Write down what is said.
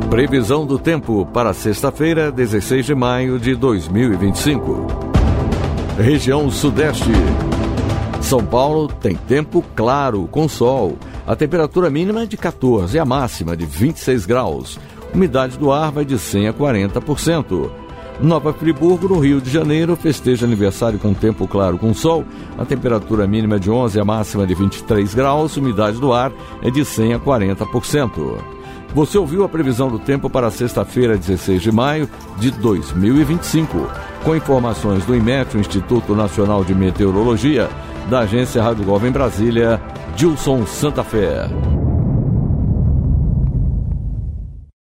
Previsão do tempo para sexta-feira, 16 de maio de 2025. Região Sudeste. São Paulo tem tempo claro, com sol. A temperatura mínima é de 14 e a máxima de 26 graus. Umidade do ar vai de 100% a 40%. Nova Friburgo, no Rio de Janeiro, festeja aniversário com tempo claro com sol. A temperatura mínima é de 11 e a máxima de 23 graus. Umidade do ar é de 100% a 40%. Você ouviu a previsão do tempo para sexta-feira, 16 de maio de 2025. Com informações do IMET, o Instituto Nacional de Meteorologia, da Agência Rádio Globo em Brasília, Gilson Santa Fé.